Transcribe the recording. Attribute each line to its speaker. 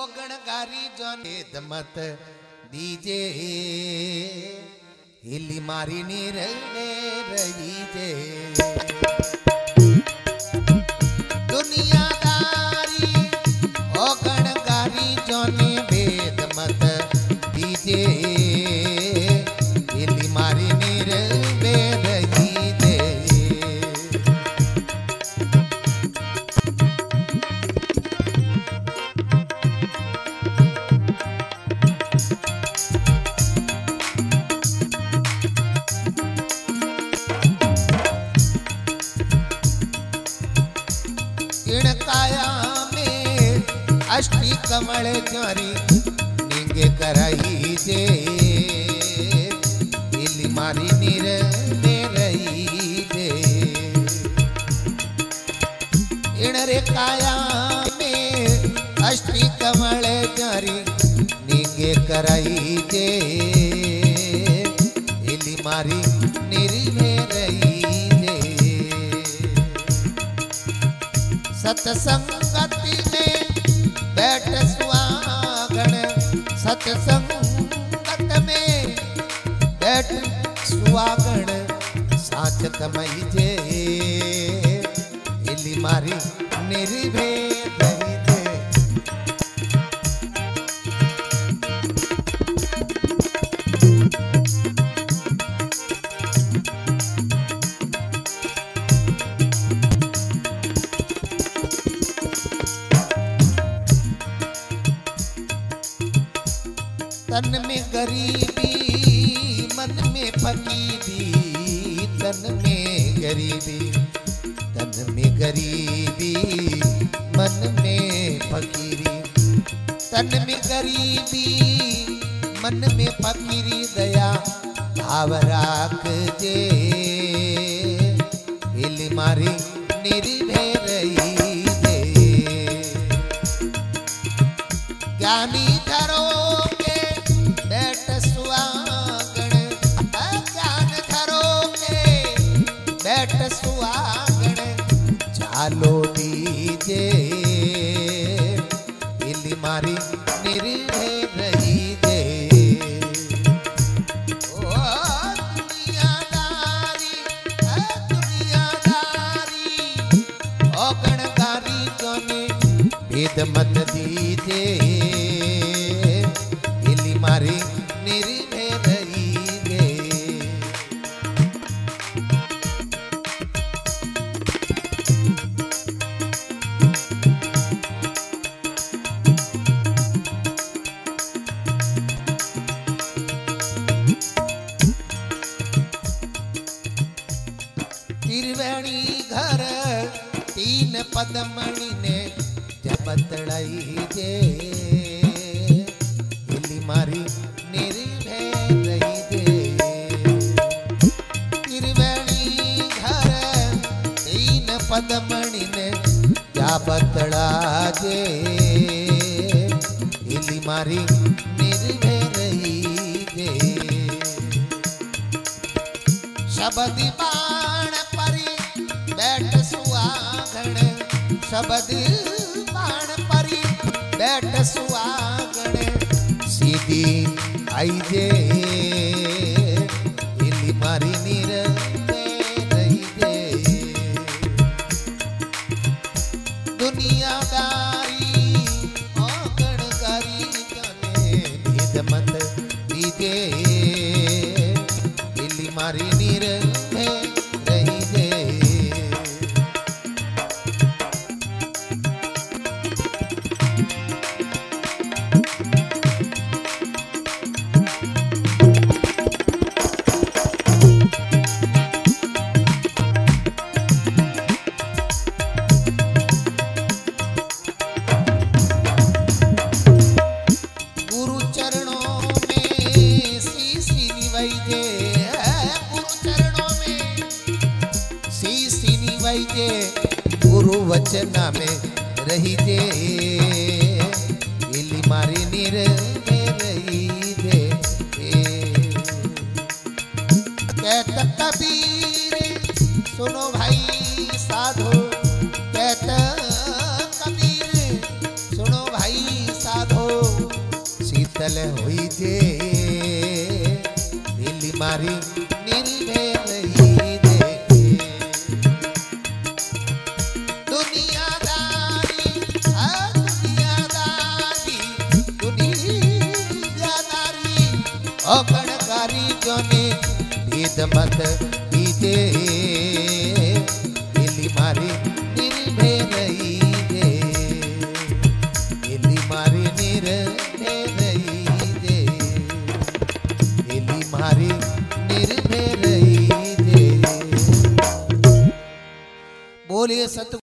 Speaker 1: गणगारी जोने दमत दीजे हिली मारी निरने रही जे दुनियादारी ओ गणगारी जोने भेद मत दीजे हिली मारी निरने रही जे काया में अष्टी कमल चारी निंगे कराई जे हिली मारी निर में रही जे इण रे काया में अष्टी कमल चारी निंगे कराई जे हिली मारी निर में रही सत्संगति में बैठ सुहागण सत्संगत में बैठ सुहागण साच कमाई जे हिली मारी निर्भेद तन में गरीबी मन में फकीरी तन में गरीबी मन में फकीरी तन में गरीबी मन में फकीरी दया भाव राख जे हिली मारी निर्भय रही जे ज्ञानी धरो बैठ सुहागण ज्ञान धरो के बैठ सुहागण चालो दीजे हिली मारी निर्भय रही जे ओ दुनियादारी ओ गणगारी जोने भेद मत दीजे मारी निर्भय रही गे त्रिवेणी घर तीन पदमणि ने जपतड़ाई जे मारी निर्भय रही जे त्रिवेणी घर तीन पदमणि ने क्या बतड़ा जे हिली मारी निर्भय रही जे शबद बाण परी बैठ सुहागण शबद बाण परी बैठ सुहागण सीधी आई जे हिली मारी निर्भय रही जे दुनियादारी ओ गणगारी जाने भेद मत दीजे हिली मारी निर्भय रही जे गुरु वचना में रही जे हिली मारी निर्भय रही जे कहत कबीर सुनो भाई साधो कहत कबीर सुनो भाई साधो બદલ હોઈ છે દિલ મારી નિર્ભે રહી દે દુનિયાદારી આ દુનિયાદારી અકણકારી જોને ભેદ મત દીજે દિલ મારી નિર્ભે રહી દે દિલ મારી નિર્ભે રહી દે દિલ મારી નિર્ભે રહી દે બોલીએ સત